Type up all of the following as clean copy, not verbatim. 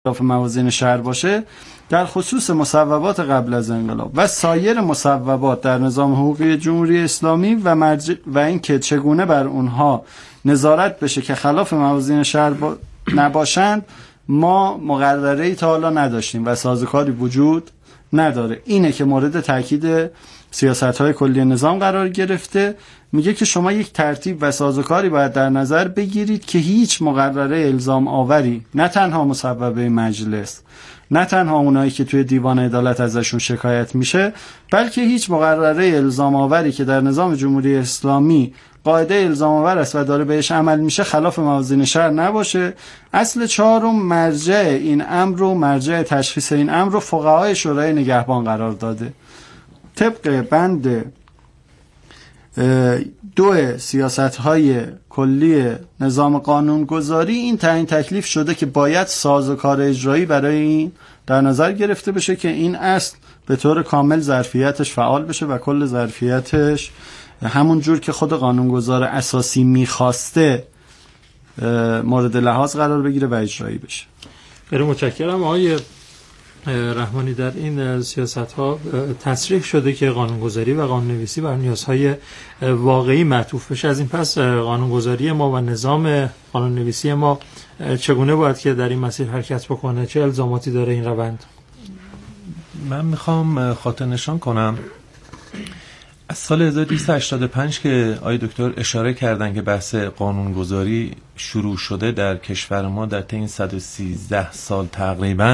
خلاف موازین شرع باشه، در خصوص مصوبات قبل از انقلاب و سایر مصوبات در نظام حقوقی جمهوری اسلامی و اینکه چگونه بر اونها نظارت بشه که خلاف موازین شرع نباشند، ما مقرره‌ای تا حالا نداشتیم و سازوکاری وجود نداره. اینه که مورد تاکید سیاست‌های کلی نظام قرار گرفته. میگه که شما یک ترتیب و سازوکاری باید در نظر بگیرید که هیچ مقرره الزام آوری، نه تنها مصوبه مجلس، نه تنها اونایی که توی دیوان عدالت ازشون شکایت میشه، بلکه هیچ مقرره الزام آوری که در نظام جمهوری اسلامی قاعده الزام آور است و داره بهش عمل میشه خلاف موازین شرع نباشه. اصل چهارم مرجع این امر رو، مرجع تشخیص این امر رو فقهای شورای نگهبان قرار داده. طبق بند 2 سیاست‌های کلی نظام قانونگذاری این تعیین تکلیف شده که باید سازوکار اجرایی برای این در نظر گرفته بشه که این اصل به طور کامل ظرفیتش فعال بشه و کل ظرفیتش همون جور که خود قانونگذار اساسی میخواسته مورد لحاظ قرار بگیره و اجرایی بشه. خیلی متشکرم آقای رحمانی. در این سیاست‌ها تصریح شده که قانونگذاری و قانون‌نویسی بر نیازهای واقعی معطوف بشه. از این پس قانونگذاری ما و نظام قانون‌نویسی ما چگونه باید که در این مسیر حرکت بکنه؟ چه الزاماتی داره این روند؟ من میخوام خاطر نشان کنم از سال 1285 که آقای دکتر اشاره کردن که بحث قانونگذاری شروع شده در کشور ما در طی این 113 سال تقریباً،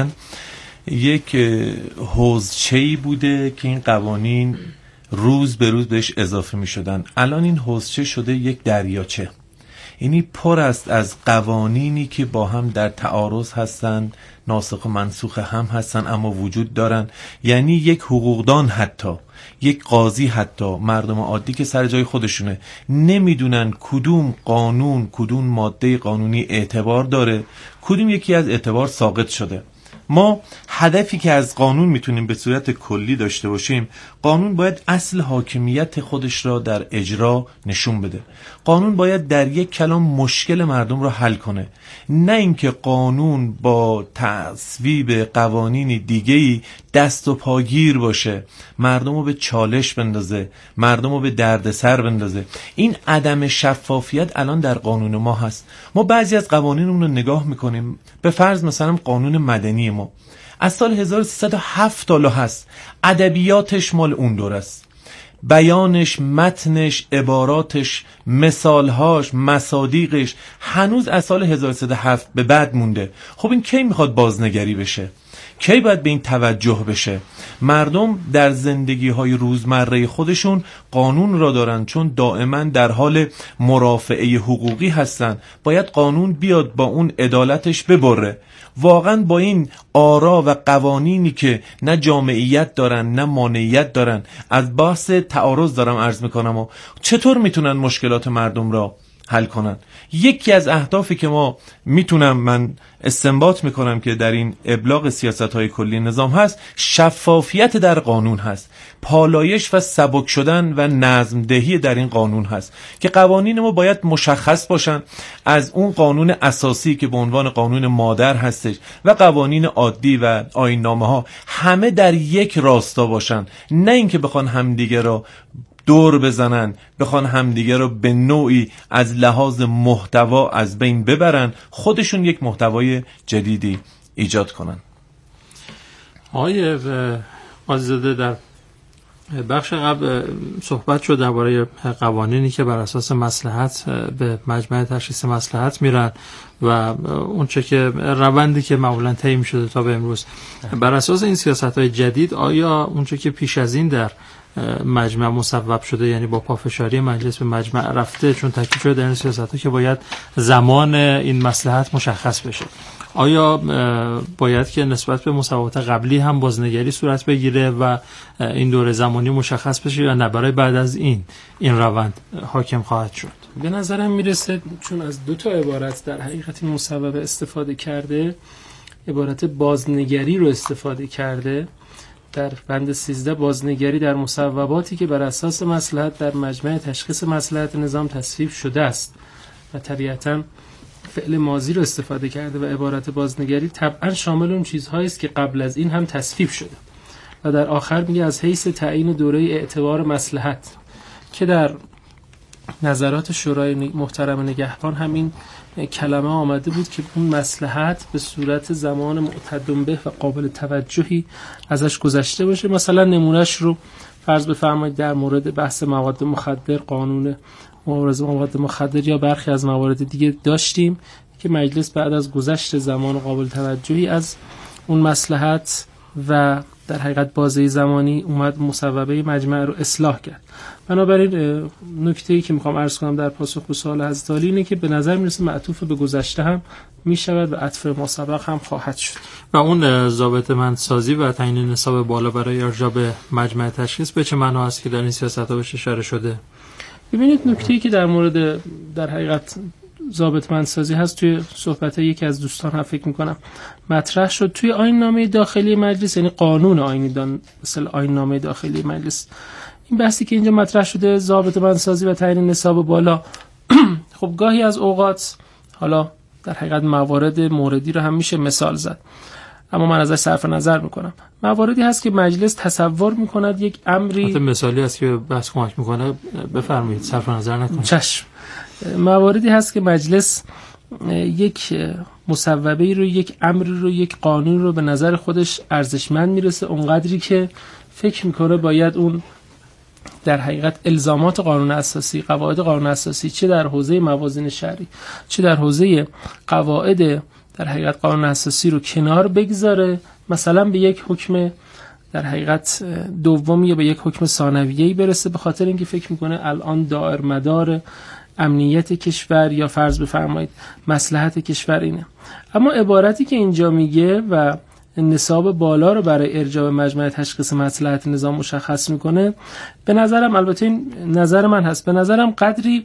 یک حوضچه‌ای بوده که این قوانین روز به روز بهش اضافه می شدن. الان این حوضچه شده یک دریاچه، یعنی پر است از قوانینی که با هم در تعارض هستن، ناسخ و منسوخ هم هستن اما وجود دارن. یعنی یک حقوقدان، حتی یک قاضی، حتی مردم عادی که سر جای خودشونه نمیدونن کدوم قانون، کدوم ماده قانونی اعتبار داره، کدوم یکی از اعتبار ساقط شده. ما هدفی که از قانون میتونیم به صورت کلی داشته باشیم، قانون باید اصل حاکمیت خودش را در اجرا نشون بده. قانون باید در یک کلام مشکل مردم را حل کنه، نه اینکه قانون با تصویب قوانین دیگه‌ای دست و پاگیر باشه، مردم رو به چالش بندازه، مردم رو به دردسر بندازه. این عدم شفافیت الان در قانون ما هست. ما بعضی از قوانینمون رو نگاه میکنیم، به فرض مثلا قانون مدنی ما از سال 1307 تا هست، ادبیاتش مال اون دور است، بیانش، متنش، عباراتش، مثالهاش، مصادیقش هنوز از سال 1307 به بعد مونده. خب این کی میخواد بازنگری بشه؟ کی باید به این توجه بشه؟ مردم در زندگی های روزمره خودشون قانون را دارن، چون دائما در حال مرافعه حقوقی هستن. باید قانون بیاد با اون عدالتش ببره. واقعا با این آرا و قوانینی که نه جامعیت دارن نه مانعیت دارن، از بحث تعارض دارم عرض میکنم، و چطور میتونن مشکلات مردم را حل کنن؟ یکی از اهدافی که ما من استنباط میکنم که در این ابلاغ سیاست‌های کلی نظام هست، شفافیت در قانون هست، پالایش و سبک شدن و نظم دهی در این قانون هست که قوانین ما باید مشخص باشن، از اون قانون اساسی که به عنوان قانون مادر هستش و قوانین عادی و آیین‌نامه ها همه در یک راستا باشن، نه اینکه بخوان همدیگه را دور بزنن، بخوان همدیگه رو به نوعی از لحاظ محتوا از بین ببرن، خودشون یک محتوای جدیدی ایجاد کنن. آقای قاضی‌زاده، در بخش قبل صحبت شد درباره قوانینی که بر اساس مصلحت به مجمع تشخیص مصلحت میرن و اون چه که روندی که معمولا طی می‌شده تا به امروز. بر اساس این سیاست‌های جدید، آیا اون چه که پیش از این در مجمع مصوب شده، یعنی با پافشاری مجلس به مجمع رفته، چون تاکید شده در این سیاست‌ها که باید زمان این مصلحت مشخص بشه، آیا باید که نسبت به مصوبات قبلی هم بازنگری صورت بگیره و این دوره زمانی مشخص بشه یا نه برای بعد از این روند حاکم خواهد شد؟ به نظرم میرسه چون از 2 عبارت در حقیقت این مصوبه استفاده کرده، عبارت بازنگری رو استفاده کرده. در بند 13 بازنگری در مصوباتی که بر اساس مصلحت در مجمع تشخیص مصلحت نظام تصویب شده است و طبیعتاً فعل ماضی رو استفاده کرده و عبارت بازنگری طبعا شامل اون چیزهایی است که قبل از این هم تصویب شده و در آخر میگه از حیث تعیین دوره اعتبار مصلحت، که در نظرات شورای محترم نگهبان همین کلمه آمده بود که اون مصلحت به صورت زمان معتدم به و قابل توجهی ازش گذشته باشه. مثلا نمونهش رو فرض بفرمایید در مورد بحث مواد مخدر، قانون مبارزه مواد مخدر یا برخی از موارد دیگه داشتیم که مجلس بعد از گذشت زمان قابل توجهی از اون مصلحت و در حقیقت بازه زمانی اومد مصوبه مجمع رو اصلاح کرد. بنابراین نکته‌ای که میخوام عرض کنم در پاسخ به سوال حضرت عالی اینه که به نظر میرسه معطوف به گذشته هم میشود و عطف ما سبق هم خواهد شد. و اون ضابطه‌مندسازی و تعیین نصاب بالا برای ارجاع به مجمع تشخیص به چه معنا است که در این سیاست‌ها بهش اشاره شده؟ ببینید نکته‌ای که در مورد در حقیقت ضابطه‌مندسازی هست توی صحبت یکی از دوستان هم فکر می‌کنم مطرح شد توی آیین‌نامه داخلی مجلس، یعنی قانون آیینی مثل آیین‌نامه داخلی مجلس. این بحثی که اینجا مطرح شده ضابطه‌مندسازی و تعیین نصاب بالا خب گاهی از اوقات حالا در حقیقت موارد موردی رو هم میشه مثال زد، اما من ازش صرف نظر میکنم. مواردی هست که مجلس تصور میکند یک امری مثالی هست که بحث کمک میکنه، بفرمایید صرف نظر نکنید. چشم. مواردی هست که مجلس یک مصوبه رو، یک امری رو، یک قانون رو به نظر خودش ارزشمند میرسه اونقدری که فکر میکنه باید اون در حقیقت الزامات قانون اساسی، قواعد قانون اساسی، چه در حوزه موازین شرعی چه در حوزه قواعد در حقیقت قانون اساسی رو کنار بگذاره، مثلا به یک حکم در حقیقت دومی یا به یک حکم ثانویه‌ای برسه، به خاطر اینکه فکر میکنه الان دائر مدار امنیت کشور یا فرض بفرمایید مصلحت کشور اینه. اما عبارتی که اینجا میگه و نصاب بالا رو برای ارجاع به مجمع تشخیص مصلحت نظام مشخص میکنه، به نظرم، البته این نظر من هست، به نظرم قدری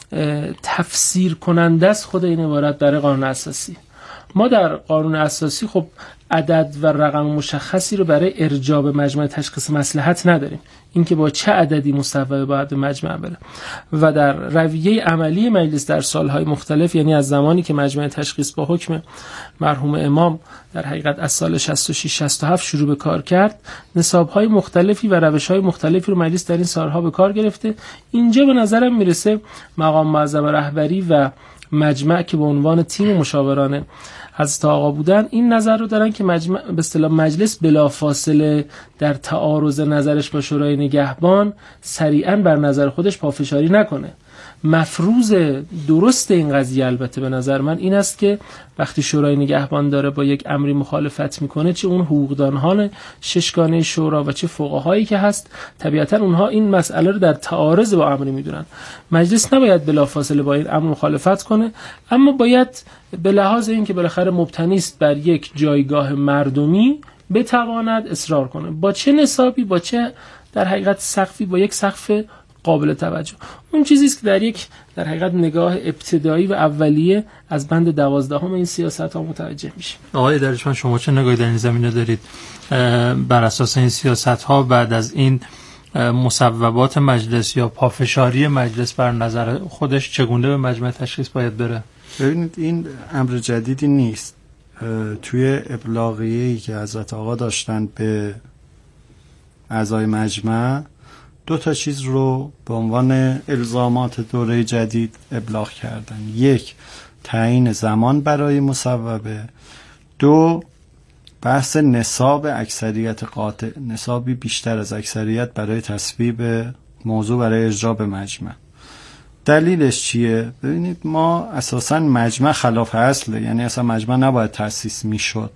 تفسیر کننده است خود این عبارت برای قانون اساسی. ما در قانون اساسی خب عدد و رقم مشخصی رو برای ارجاع به مجمع تشخیص مصلحت نداریم، اینکه با چه عددی مصوبه باید به مجمع بره. و در رویه عملی مجلس در سالهای مختلف، یعنی از زمانی که مجمع تشخیص با حکم مرحوم امام در حقیقت از سال 66-67 شروع به کار کرد، نصاب‌های مختلفی و روش‌های مختلفی رو مجلس در این سالها به کار گرفته. اینجا به نظرم میرسه مقام معظم رهبری و مجمع که به عنوان تیم مشاوران حضرت آقا بودن این نظر رو دارن که به اصطلاح مجلس بلافاصله در تعارض نظرش با شورای نگهبان سریعا بر نظر خودش پافشاری نکنه. مفروض درست این قضیه البته به نظر من این است که وقتی شورای نگهبان داره با یک امری مخالفت میکنه، چه اون حقوقدانان ششگانه شورا و چه فقهایی که هست، طبیعتا اونها این مسئله رو در تعارض با امری میدونن. مجلس نباید بلافاصله با این امر مخالفت کنه، اما باید به لحاظ این که بالاخره مبتنی است بر یک جایگاه مردمی بتواند اصرار کنه، با چه نصابی، با چه در حقیقت سقفی، با یک سقف قابل توجه. اون چیزی است که در حقیقت نگاه ابتدایی و اولیه از بند 12 این سیاست ها متوجه میشه. آقای دانشمند، شما چه نگاهی در این زمینه دارید؟ بر اساس این سیاست ها بعد از این مصوبات مجلس یا پافشاری مجلس بر نظر خودش چگونه به مجمع تشخیص باید بره؟ ببینید این امر جدیدی نیست. توی ابلاغیه‌ای که حضرت آقا داشتن به اعضای مجمع 2 چیز رو به عنوان الزامات دوره جدید ابلاغ کردن. 1 تعیین زمان برای مصوبه، 2 بحث نصاب اکثریت قاطع، نصابی بیشتر از اکثریت برای تصویب موضوع برای ارجاع به مجمع. دلیلش چیه؟ ببینید ما اساساً مجمع خلاف اصله، یعنی اصلا مجمع نباید تأسیس میشد.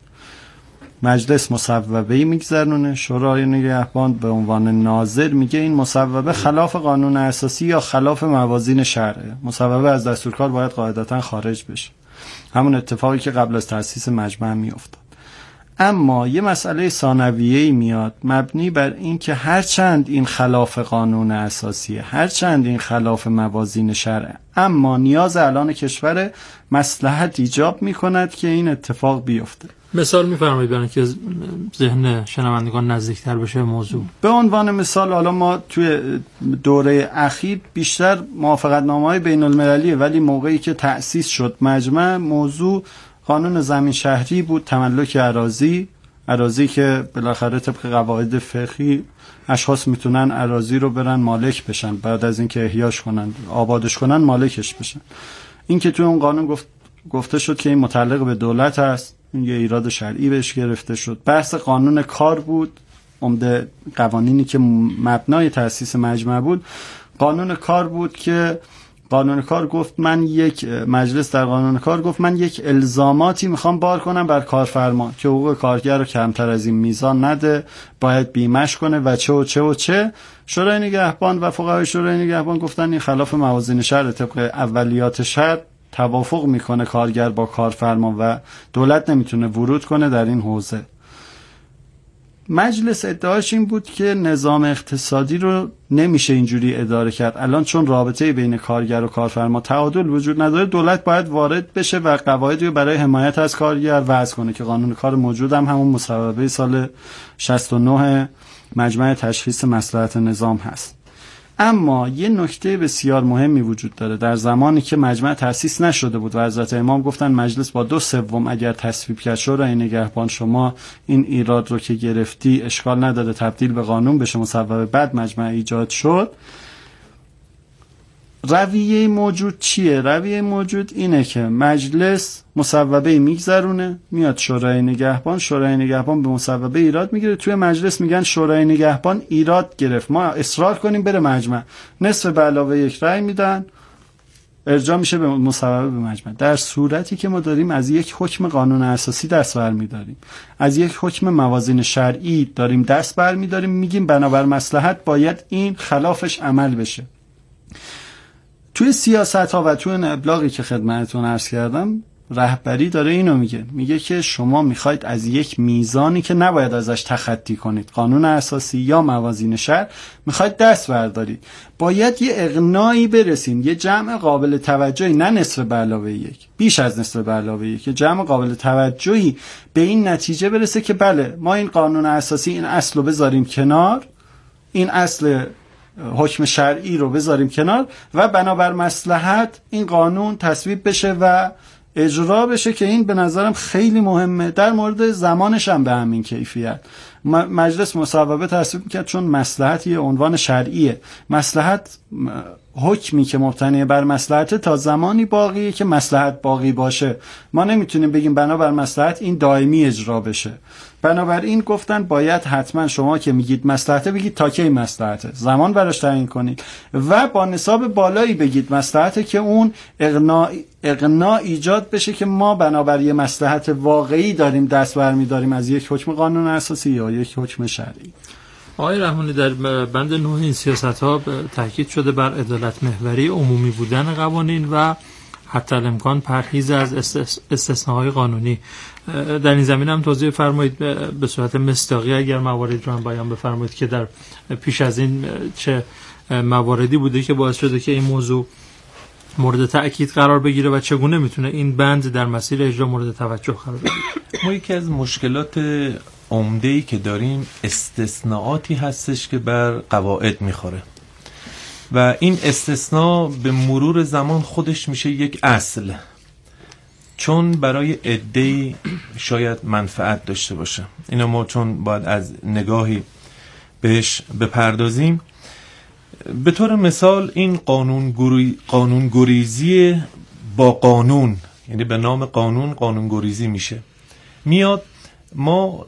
مجلس مصوبه‌ای میگذرونه، شورای نگهبان به عنوان ناظر میگه این مصوبه خلاف قانون اساسی یا خلاف موازین شرعه، مصوبه از دستورکار باید قاعدتاً خارج بشه. همون اتفاقی که قبل از تأسیس مجمع میافتاد. اما یه مسئله ثانویه‌ای میاد مبنی بر این که هرچند این خلاف قانون اساسیه، هرچند این خلاف موازین شرعه، اما نیاز الان کشور مصلحت ایجاب میکند که این اتفاق بیفته. مثال می‌فرمایید برای که ذهن شنوندگان نزدیکتر بشه موضوع؟ به عنوان مثال حالا ما توی دوره اخیر بیشتر موافقتنامه‌های بین‌المللیه، ولی موقعی که تأسیس شد مجمع، موضوع قانون زمین شهری بود، تملک اراضی که بالاخره طبق قواعد فقهی اشخاص میتونن اراضی رو برن مالک بشن، بعد از اینکه احیاش کنن آبادش کنن مالکش بشن. این که توی اون قانون گفته شد که این متعلق به دولت است، این یه ایراد شرعی بهش گرفته شد. بحث قانون کار بود، عمده قوانینی که مبنای تأسیس مجمع بود قانون کار بود که قانون کار گفت مجلس در قانون کار گفت من یک الزاماتی میخوام بار کنم بر کارفرما که حقوق کارگر رو کمتر از این میزان نده، باید بیمش کنه و چه و چه و چه. شورای نگهبان و فقهای شورای نگهبان گفتن این خلاف موازین شرع، طبق اولیات شرع توافق میکنه کارگر با کارفرما و دولت نمیتونه ورود کنه در این حوزه. مجلس ادعاش این بود که نظام اقتصادی رو نمیشه اینجوری اداره کرد. الان چون رابطه بین کارگر و کارفرما تعادل وجود نداره، دولت باید وارد بشه و قواعدی رو برای حمایت از کارگر وضع کنه که قانون کار موجود هم همون مصوبه سال 69 مجمع تشخیص مصلحت نظام هست. اما یه نکته بسیار مهمی وجود داره. در زمانی که مجمع تأسیس نشده بود و حضرت امام گفتن مجلس با 2/3 اگر تصویب کرد شورای نگهبان شما این ایراد رو که گرفتی اشکال نداره تبدیل به قانون بشه مصوبه، بعد مجمع ایجاد شد. رویه موجود چیه؟ رویه موجود اینه که مجلس مصوبه میگذرونه میاد شورای نگهبان به مصوبه ایراد میگیره، توی مجلس میگن شورای نگهبان ایراد گرفت، ما اصرار کنیم بره مجمع، نصف به علاوه 1 رأی میدن، ارجاع میشه به مصوبه به مجمع. در صورتی که ما داریم از یک حکم قانون اساسی دست برمیداریم، از یک حکم موازین شرعی داریم دست برمیداریم، میگیم بنابر مصلحت باید این خلافش عمل بشه. توی سیاست‌ها و توی ابلاغی که خدمتتون عرض کردم رهبری داره اینو میگه که شما میخواید از یک میزانی که نباید ازش تخطی کنید، قانون اساسی یا موازین شرع، میخواید دست بردارید، باید یه اقناعی برسیم، یه جمع قابل توجهی، نه نصف به علاوه 1، بیش از نصف به علاوه 1، که جمع قابل توجهی به این نتیجه برسه که بله ما این قانون اساسی این اصل رو بذاریم کنار، این اصل حکم شرعی رو بذاریم کنار و بنابر مصلحت این قانون تصویب بشه و اجرا بشه، که این به نظرم خیلی مهمه. در مورد زمانش هم به همین کیفیت. مجلس مصوبه تصویب میکرد چون مصلحت یه عنوان شرعیه، مصلحت حکمی که مبتنی بر مصلحت تا زمانی باقیه که مصلحت باقی باشه. ما نمیتونیم بگیم بنابر مصلحت این دائمی اجرا بشه. بنابراین گفتن باید حتما شما که میگید مصلحته بگید تا کی مصلحته، زمان براش تعیین کنید و با نصاب بالایی بگید مصلحته که اون اقناع ایجاد بشه که ما بنابر یه مصلحت واقعی داریم دست برمی‌داریم از یک حکم قانون اساسی یا یک حکم شرعی. آقای رحمانی در بند 9 این سیاست‌ها تاکید شده بر عدالت محوری، عمومی بودن قوانین و حتی الامکان پرهیز از استثناء‌های قانونی. در این زمینه هم توضیح فرمایید به صورت مصداقی اگر مواردی رو هم بیان بفرمایید که در پیش از این چه مواردی بوده که باعث شده که این موضوع مورد تأکید قرار بگیره و چگونه میتونه این بند در مسیر اجرا مورد توجه قرار بگیره. ما یکی از مشکلات عمده‌ای که داریم استثناءاتی هستش که بر قواعد میخوره و این استثناء به مرور زمان خودش میشه یک اصل، چون برای عده‌ای شاید منفعت داشته باشه. اینا ما چون باید از نگاهی بهش بپردازیم. به طور مثال این قانون گریزی با قانون، یعنی به نام قانون گریزی میشه، میاد. ما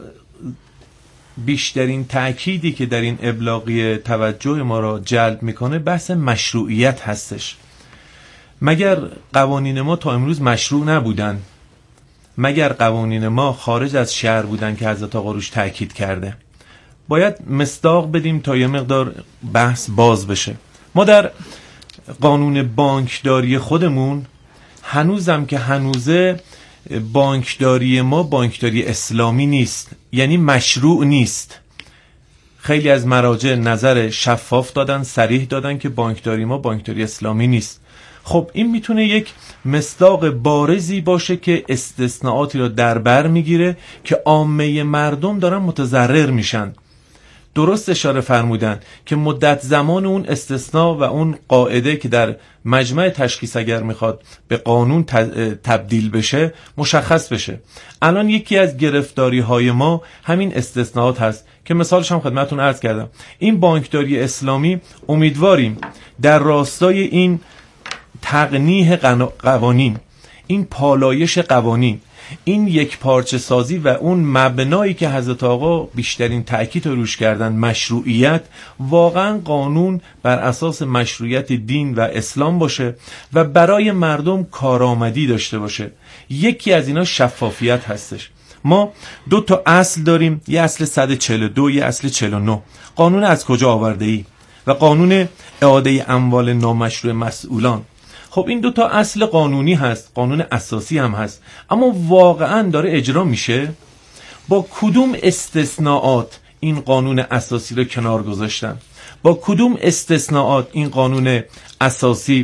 بیشترین تأکیدی که در این ابلاغیه توجه ما را جلب میکنه بحث مشروعیت هستش. مگر قوانین ما تا امروز مشروع نبودن؟ مگر قوانین ما خارج از شرع بودن که حضرت آقا روش تأکید کرده؟ باید مصداق بدیم تا یه مقدار بحث باز بشه. ما در قانون بانکداری خودمون هنوزم که هنوزه بانکداری ما بانکداری اسلامی نیست، یعنی مشروع نیست. خیلی از مراجع نظر شفاف دادن، صریح دادن که بانکداری ما بانکداری اسلامی نیست. خب این میتونه یک مصداق بارزی باشه که استثناءاتی رو در بر میگیره که عامه مردم دارن متضرر میشن. درست اشاره فرمودن که مدت زمان اون استثناء و اون قاعده که در مجمع تشخیص اگر میخواد به قانون تبدیل بشه مشخص بشه. الان یکی از گرفتاری های ما همین استثناءات هست که مثالش هم خدمتون عرض کردم. این بانکداری اسلامی امیدواریم در راستای این تقنیه قوانین، این پالایش قوانین، این یک پارچه سازی و اون مبنایی که حضرت آقا بیشترین تأکید روش کردن، مشروعیت، واقعا قانون بر اساس مشروعیت دین و اسلام باشه و برای مردم کارآمدی داشته باشه. یکی از اینا شفافیت هستش. ما 2 تا اصل داریم، یه اصل 142، یه اصل 49. قانون از کجا آورده ای و قانون اعاده اموال نامشروع مسئولان. خب این 2 تا اصل قانونی هست، قانون اساسی هم هست، اما واقعا داره اجرا میشه؟ با کدوم استثناءات این قانون اساسی رو کنار گذاشتن؟ با کدوم استثناءات این قانون اساسی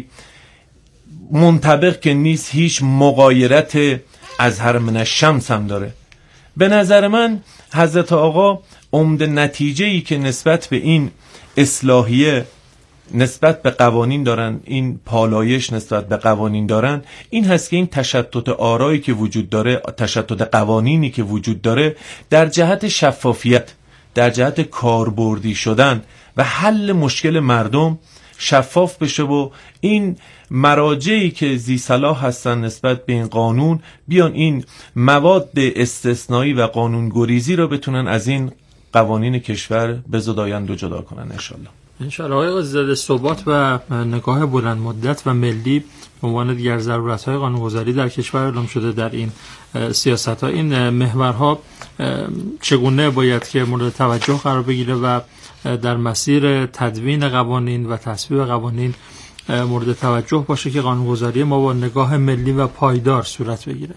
منطبق که نیست، هیچ مغایرت اظهر من الشمس هم داره؟ به نظر من حضرت آقا عمده نتیجه‌ای که نسبت به این اصلاحیه، نسبت به قوانین دارن، این پالایش نسبت به قوانین دارن، این هست که این تشتت آرایی که وجود داره، تشتت قوانینی که وجود داره، در جهت شفافیت، در جهت کاربردی شدن و حل مشکل مردم شفاف بشه و این مراجعی که ذی صلاح هستن نسبت به این قانون بیان این مواد استثنایی و قانون گریزی رو بتونن از این قوانین کشور بزدایند و جدا کنن انشالله. انشاءالله. آقای قاضی‌زاده، ثبات و نگاه بلند مدت و ملی به عنوان دیگر ضرورت‌های قانون‌گذاری در کشور اعلام شده در این سیاست‌ها، این محورها چگونه باید که مورد توجه قرار بگیره و در مسیر تدوین قوانین و تصویب قوانین مورد توجه باشه که قانون‌گذاری ما با نگاه ملی و پایدار صورت بگیره؟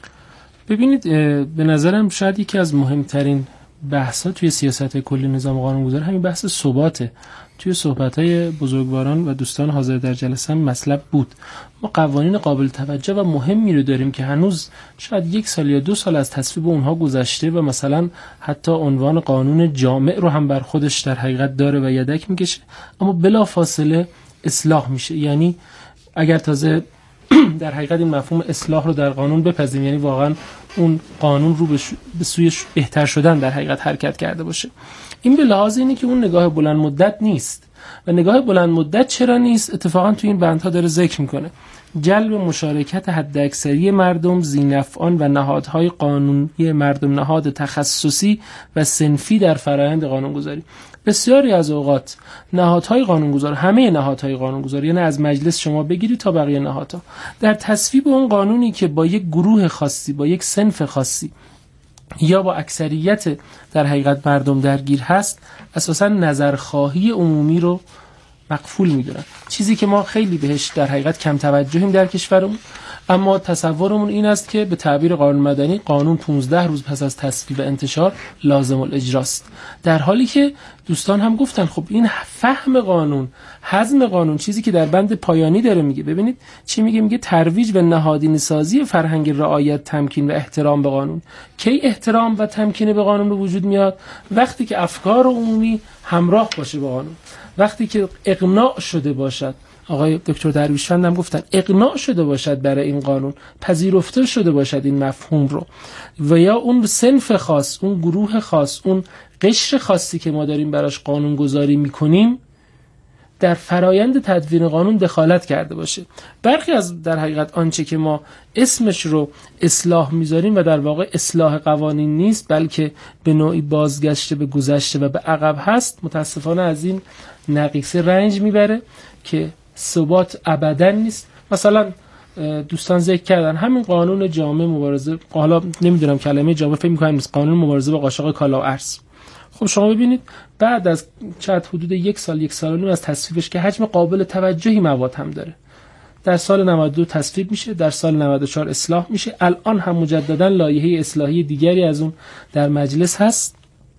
ببینید، به نظرم شاید یکی از مهمترین بحث‌ها توی سیاست کلی نظام قانون‌گذاری همین بحث ثباته. توی صحبت‌های بزرگواران و دوستان حاضر در جلسه هم مطلب بود. ما قوانین قابل توجه و مهمی رو داریم که هنوز شاید 1 سال یا 2 سال از تصویب اونها گذشته و مثلا حتی عنوان قانون جامع رو هم بر خودش در حقیقت داره و یدک میکشه، اما بلافاصله اصلاح میشه. یعنی اگر تازه در حقیقت این مفهوم اصلاح رو در قانون بپذیم، یعنی واقعا اون قانون رو به سوی بهتر شدن در حقیقت حرکت کرده باشه. این به لحاظ اینه که اون نگاه بلند مدت نیست. و نگاه بلند مدت چرا نیست؟ اتفاقا تو این بندها داره ذکر میکنه جلب مشارکت حداکثری مردم، ذی‌نفعان و نهادهای قانونی مردم، نهاد تخصصی و صنفی در فرآیند قانونگذاری. بسیاری از اوقات نهادهای قانونگذار، همه نهادهای قانونگذار، یعنی از مجلس شما بگیرید تا بقیه نهادها، در تصویب اون قانونی که با یک گروه خاصی، با یک صنف خاصی یا با اکثریت در حقیقت مردم درگیر هست، اساساً نظرخواهی عمومی رو مقفول می‌دونن، چیزی که ما خیلی بهش در حقیقت کم توجهیم در کشورمون. اما تصورمون این است که به تعبیر قانون مدنی، قانون 15 روز پس از تصویب و انتشار لازم الاجراست، در حالی که دوستان هم گفتن خب این فهم قانون، هضم قانون، چیزی که در بند پایانی داره میگه. ببینید چی میگه؟ میگه ترویج و نهادینه سازی فرهنگ رعایت، تمکین و احترام به قانون. کی احترام و تمکین به قانون به وجود میاد؟ وقتی که افکار عمومی همراه باشه با قانون، وقتی که اقناع شده باشد. آقای دکتر درویشفند هم گفتن اقناع شده باشد برای این قانون، پذیرفته شده باشد این مفهوم رو، و یا اون صنف خاص، اون گروه خاص، اون قشر خاصی که ما داریم براش قانون گذاری میکنیم در فرایند تدوین قانون دخالت کرده باشه. برخی از در حقیقت آنچه که ما اسمش رو اصلاح میذاریم و در واقع اصلاح قوانین نیست، بلکه به نوعی بازگشت به گذشته و به عقب هست، متاسفانه از این نقیصه رنج میبره که ثبات ابدا نیست. مثلا دوستان ذکر کردن همین قانون جامع مبارزه، حالا نمیدونم کلمه جامع فکر می‌کنم نیست، قانون مبارزه با قاچاق کالا و ارز. خب شما ببینید بعد از چند حدود 1 سال 1 سال و نیم از تصویبش که حجم قابل توجهی مواد هم داره، در سال 92 تصویب میشه، در سال 94 اصلاح میشه، الان هم مجددا لایحه اصلاحی دیگری از اون در مجلس هست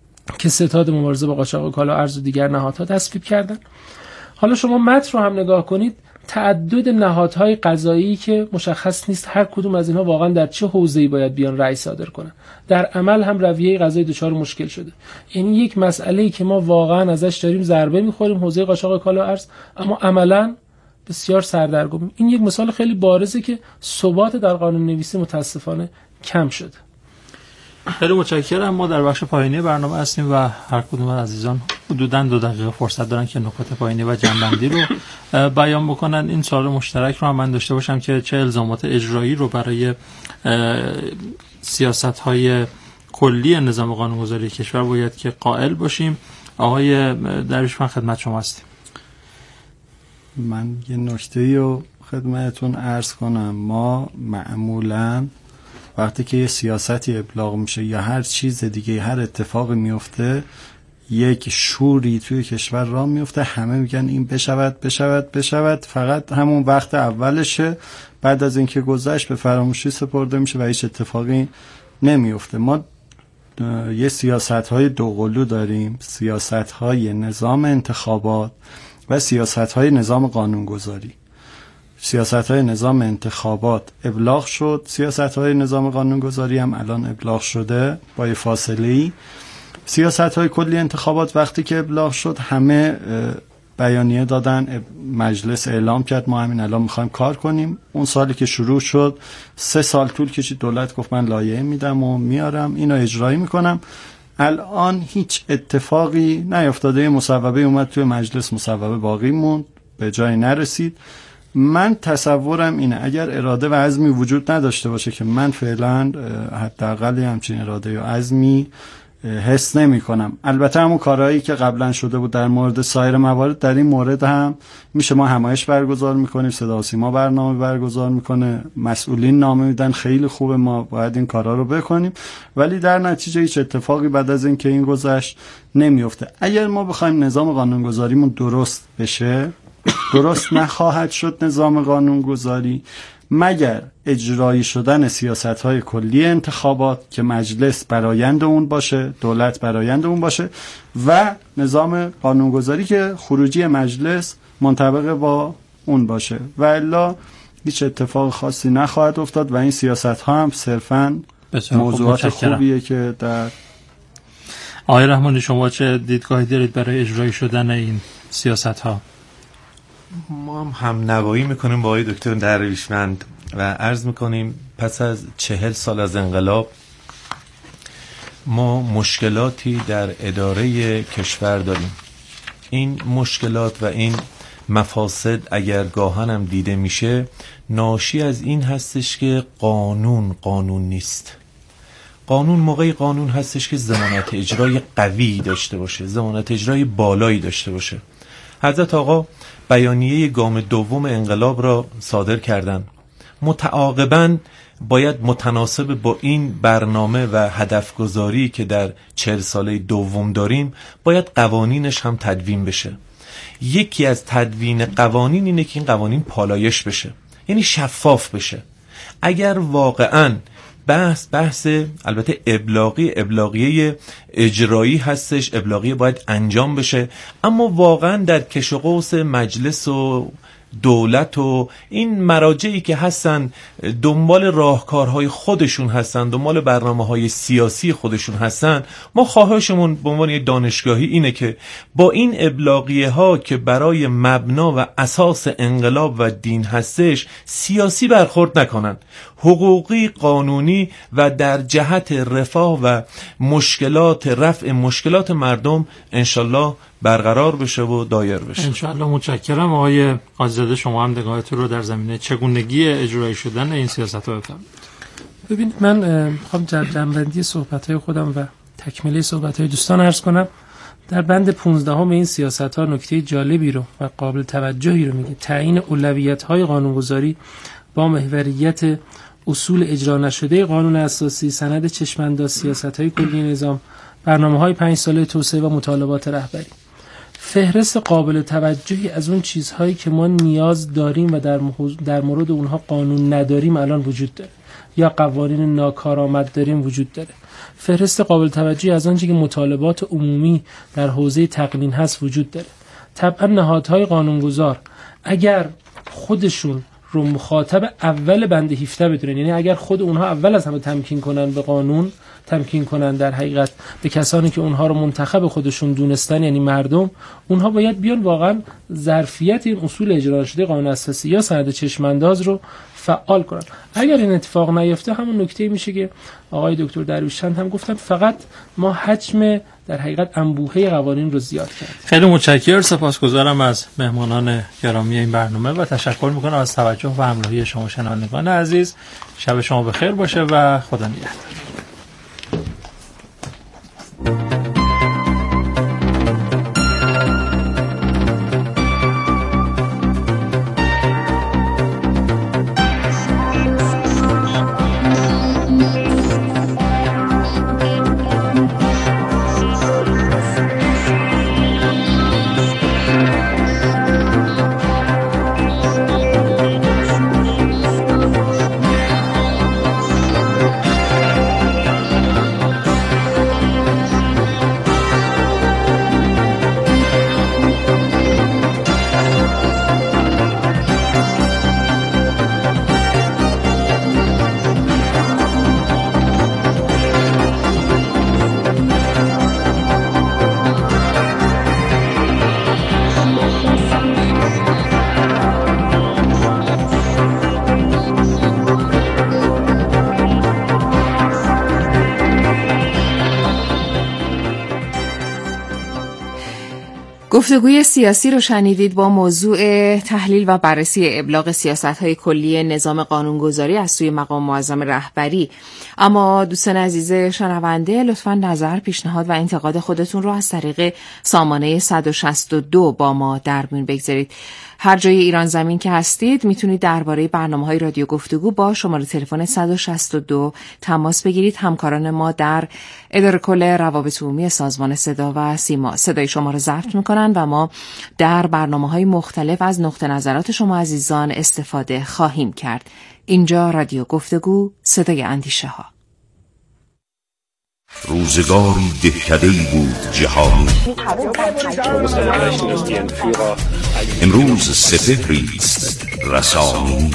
که ستاد مبارزه با قاچاق کالا و ارز و دیگر نهادها تصویب کردن. حالا شما متن رو هم نگاه کنید، تعدد نهادهای قضایی که مشخص نیست هر کدوم از اینها واقعا در چه حوزه‌ای باید بیان رأی صادر کنن. در عمل هم رویه قضایی دچار مشکل شده. یعنی یک مسئله‌ای که ما واقعا ازش داریم ضربه می‌خوریم، حوزه قاچاق کالا و ارز، اما عملاً بسیار سردرگم. این یک مثال خیلی بارزه که ثبات در قانون نویسی متاسفانه کم شده. خیلی متشکرم. ما در بخش پایانی برنامه هستیم و هر کدوم از عزیزان حدوداً 2 دقیقه فرصت دارن که نکات پایانی و جنبندی رو بیان بکنن. این سوال مشترک رو هم من داشته باشم که چه الزامات اجرایی رو برای سیاست‌های کلی نظام قانونگذاری کشور باید که قائل باشیم. آقای درویشمند خدمت شما هستیم. من یه نکته‌ای رو خدمتتون عرض کنم. ما معمولاً وقتی که یه سیاستی ابلاغ میشه یا هر چیز دیگه، هر اتفاقی میفته، یک شوری توی کشور راه میفته، همه میگن این بشود، فقط همون وقت اولشه، بعد از اینکه گذشت به فراموشی سپرده میشه و هیچ اتفاقی نمیفته. ما یه سیاست‌های دوقلو داریم، سیاست‌های نظام انتخابات و سیاست‌های نظام قانونگذاری. سیاست‌های نظام انتخابات ابلاغ شد، سیاست‌های نظام قانونگذاری هم الان ابلاغ شده با یه فاصله‌ای. سیاست‌های کلی انتخابات وقتی که ابلاغ شد همه بیانیه دادن، مجلس اعلام کرد ما همین الان می‌خوایم کار کنیم. اون سالی که شروع شد 3 سال طول کشید، دولت گفت من لایحه میدم و میارم اینو اجرایی میکنم. الان هیچ اتفاقی نیفتاده، مصوبه اومد توی مجلس، مصوبه باقی موند، به جای نرسید. من تصورم اینه اگر اراده و عزمی وجود نداشته باشه که من فعلا حداقل همچین اراده و عزمی حس نمی کنم. البته همون کارهایی که قبلا شده بود در مورد سایر موارد، در این مورد هم میشه ما همایش برگزار میکنیم، صدا و سیما برنامه برگزار میکنه، مسئولین نامه میدن، خیلی خوبه، ما باید این کارها رو بکنیم، ولی در نتیجه هیچ اتفاقی بعد از این که این گذشت نمیفته. اگر ما بخوایم نظام قانونگذاریمون درست بشه، درست نخواهد شد نظام قانونگذاری مگر اجرایی شدن سیاست‌های کلی انتخابات که مجلس برآیند اون باشه، دولت برآیند اون باشه، و نظام قانونگذاری که خروجی مجلس منطبق با اون باشه، و الا هیچ اتفاق خاصی نخواهد افتاد و این سیاست‌ها هم صرفاً موضوعات خوبیه که در آقای رحمانی شما چه دیدگاهی دارید برای اجرایی شدن این سیاست‌ها؟ ما هم نوایی میکنیم با آقای دکتر درویشمند و عرض میکنیم پس از 40 سال از انقلاب ما مشکلاتی در اداره کشور داریم. این مشکلات و این مفاسد اگر گاهن هم دیده میشه ناشی از این هستش که قانون نیست. قانون موقعی قانون هستش که ضمانت اجرای قوی داشته باشه، ضمانت اجرای بالایی داشته باشه. حضرت آقا بیانیه گام دوم انقلاب را صادر کردند. متعاقباً باید متناسب با این برنامه و هدفگذاری که در 40 ساله دوم داریم باید قوانینش هم تدوین بشه. یکی از تدوین قوانین اینه که این قوانین پالایش بشه، یعنی شفاف بشه. اگر واقعاً بحث البته ابلاغیه اجرایی هستش، ابلاغیه باید انجام بشه، اما واقعا در کش و قوس مجلس و دولت و این مراجعی که هستن دنبال راهکارهای خودشون هستن، دنبال برنامه‌های سیاسی خودشون هستن، ما خواهشمون به عنوان یک دانشگاهی اینه که با این ابلاغیه ها که برای مبنا و اساس انقلاب و دین هستش سیاسی برخورد نکنن، حقوقی، قانونی و در جهت رفاه و رفع مشکلات مردم انشالله برقرار بشه و دایر بشه. انشالله. متشکرم. آقای قاضی‌زاده شما هم نگاهتون رو در زمینه چگونگی اجرایی شدن این سیاست‌ها بفرمایید. ببینید من میخوام جنبندی صحبت‌های خودم و تکمیلی صحبت‌های دوستان عرض کنم. در بند 15 این سیاست‌ها نکته جالبی رو و قابل توجهی رو میگه: تعیین اولویت‌های قانونگذاری با محوریت اصول اجرا نشده قانون اساسی، سند چشم‌انداز سیاست‌های کلی نظام، برنامه‌های 5 ساله توسعه و مطالبات رهبری. فهرست قابل توجهی از اون چیزهایی که ما نیاز داریم و در مورد اونها قانون نداریم الان وجود داره یا قوانین ناکارآمد داریم وجود داره. فهرست قابل توجهی از آنچه که مطالبات عمومی در حوزه تقنین هست وجود داره. طبعا نهادهای قانونگذار اگر خودشون رو مخاطب اول بند 17 بدونن. یعنی اگر خود اونها اول از همه تمکین کنن به قانون، تمکین کنن در حقیقت به کسانی که اونها رو منتخب خودشون دونستن، یعنی مردم، اونها باید بیان واقعا ظرفیت این اصول اجرا شده قانون اساسی یا سند چشمانداز رو فعال کنن. اگر این اتفاق نیفته، همون نکته میشه که آقای دکتر درویشچند هم گفتن، فقط ما حجم در حقیقت انبوهه قوانین رو زیاد کردیم. خیلی متشکرم، سپاسگزارم از مهمانان گرامی این برنامه و تشکر میکنم از توجه و همراهی شما شنوندگان عزیز. شب شما بخیر باشه و خدا نگهدار. گفتگوی سیاسی رو شنیدید با موضوع تحلیل و بررسی ابلاغ سیاست‌های کلی نظام قانونگذاری از سوی مقام معظم رهبری. اما دوستان عزیز شنونده، لطفاً نظر، پیشنهاد و انتقاد خودتون رو از طریق سامانه 162 با ما در میون بگذارید. هر جای ایران زمین که هستید میتونید درباره برنامه‌های رادیو گفتگو با شماره تلفن 162 تماس بگیرید. همکاران ما در اداره کل روابط عمومی سازمان صدا و سیما صدای شما رو ضبط میکنن و ما در برنامه‌های مختلف از نقطه نظرات شما عزیزان استفاده خواهیم کرد. اینجا رادیو گفتگو، صدای اندیشه ها. روزگاری دهکده‌ای بود جهانی، امروز سپهری است رسانی.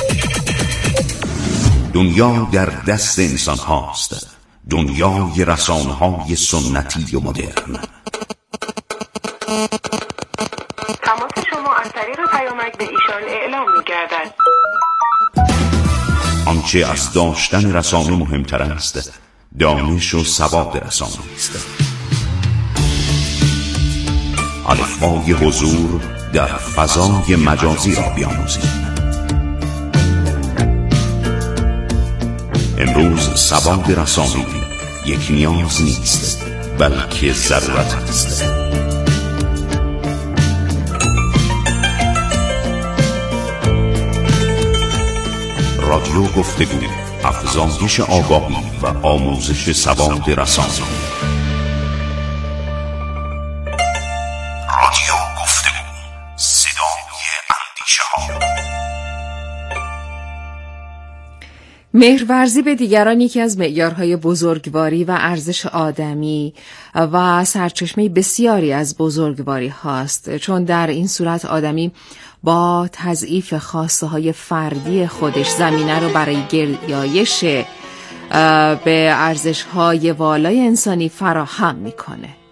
دنیا در دست انسان هاست، دنیای رسانه های سنتی و مدرن. تماس شما از طریق پیامک به ایشان اعلام می‌گردد. آنچه از داشتن رسانه مهمتر است، دانش و سواد رسانه است. الفبای حضور در فضای مجازی را بیاموزید. امروز سواد رسانه‌ای یک نیاز نیست، بلکه ضرورت است. رادیو گفتگو، افزایش آگاهی و آموزش سواد رسانه‌ای. رادیو گفتگو، صدای اندیشه‌ها. مهرورزی به دیگران یکی از معیارهای بزرگواری و ارزش آدمی و سرچشمه بسیاری از بزرگواری هاست، چون در این صورت آدمی با تضعیف خواسته‌های فردی خودش زمینه رو برای گرایش به ارزش‌های والای انسانی فراهم می‌کنه.